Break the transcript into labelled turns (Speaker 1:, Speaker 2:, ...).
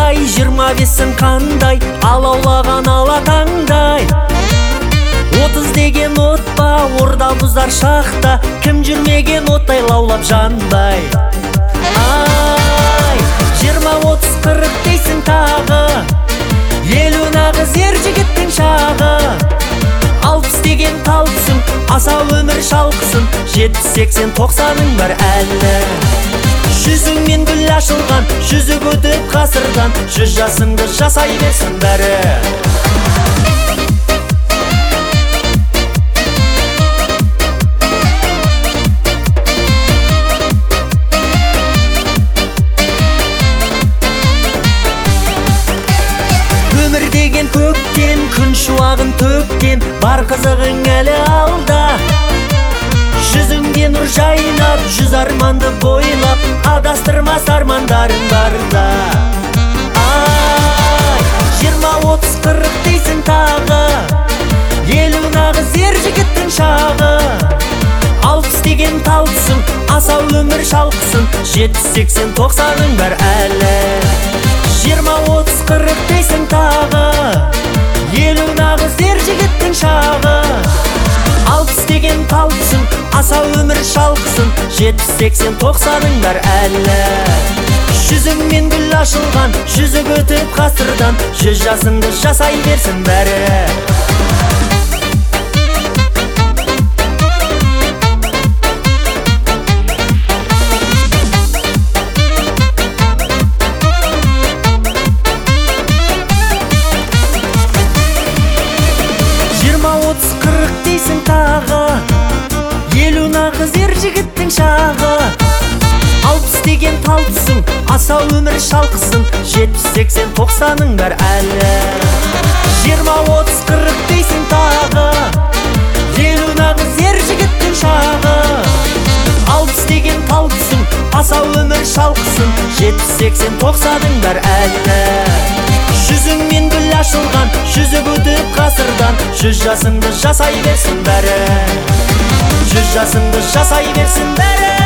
Speaker 1: қандай, 25-сің қандай, алаулаған алатаңдай. 30 деген отпа, орда бұзар шақта, кім жүрмеген оттай лаулап жанбай. Ай, 20-30-40 дейсің тағы, 50 нағыз ер жігіттің шағы. 60 деген талпсың, аса өмір шалқысын, 70-80-90-ың бар әлі. Жүзіңмен гүл ашылған, жүзі өтіп ғасырдан, 100 жасыңды жасай берсін бәрі. Өмір деген көктем, күн шуағын төккен, бар қызығың әлі алда. Жүзіңде нұр жайнап, 100 арманды бойлап, адастырмас армандарың барда. Ай, 20-30-40 дейсің тағы, 50 нағыз ер жігіттің шағы. 60 деген талпсың, аса өмір шалқысын, 70-80-90-ың бар әлі. 20-30-40 дейсің тағы, 50 нағыз ер жігіттің шағы. 60 деген талпсың, аса өмір шалқысын, 70-80-90-ың бар әлі. Жүзіңмен гүл ашылған, жүзі өтіп ғасырдан, 100 жасыңды жасай берсін бәрі. Дейсің тағы, 50 нағыз ер жігіттің шағы. 60 деген талпсың, аса өмір шалқысын, 70-80-90-ың бар әлі. 20-30-40 дейсің тағы, 50 нағыз ер жігіттің шағы. 60 деген талпсың, аса өмір шалқысын, 70-80-90-ың бар әлі. Жүзіңмен гүл ашылған, жүзі өтіп ғасырдан, 100 жасыңды жасай берсін бәрі. 100 жасыңды жасай берсін бәрі.